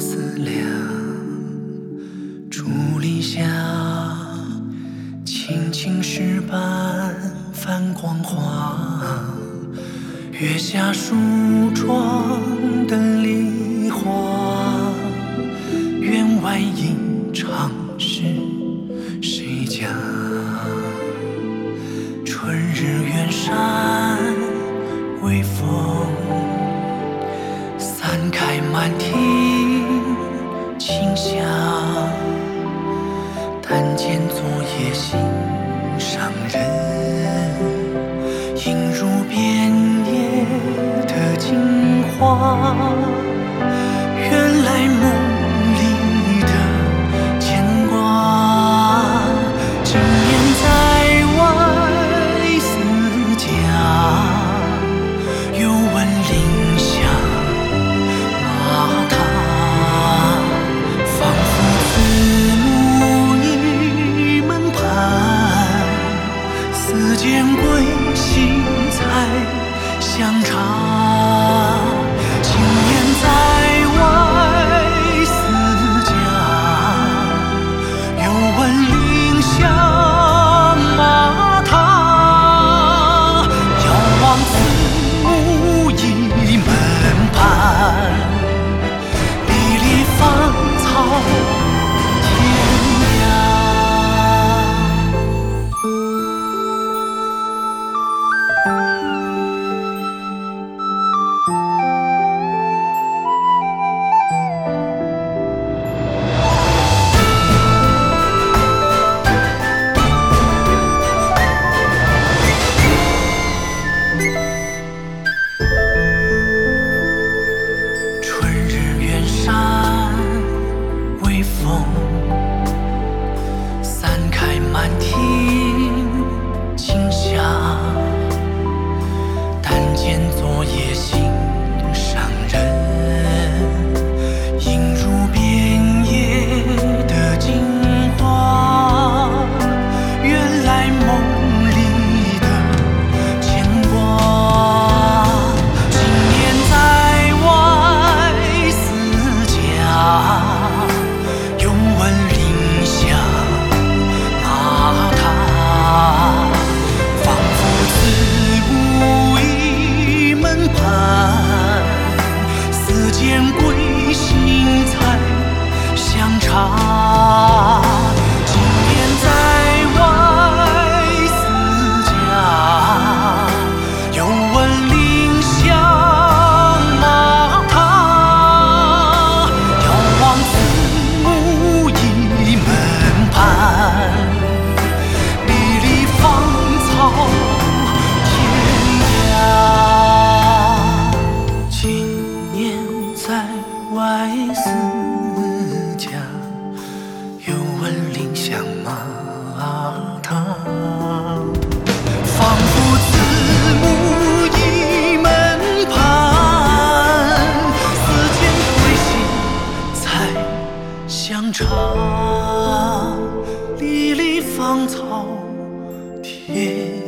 思量，竹篱下，青青石板泛光华，月下梳妆的梨花，院外吟唱是谁家？春日远山微风，散开满庭清香，但见昨夜心上人，映入遍野的金花，原来梦里的牵挂，今年在外思家，又闻林下马踏，仿佛慈母倚门畔，似见归心才相察。今年在外思家，又闻林下马踏，遥望慈母倚门畔，历历芳草天涯。春日远山微风，散开满庭清香，但见昨夜心上人，映入遍野的金花，原来梦里的牵挂。今年在外思家，又闻林下马踏，仿佛慈母倚门畔，似见归心才相察。今年在外思家，又闻林下马踏，遥望慈母倚门畔，历历芳草天涯。今年在外思家，又闻林下马踏，仿佛慈母倚门畔，似见归心才相察，历历芳草天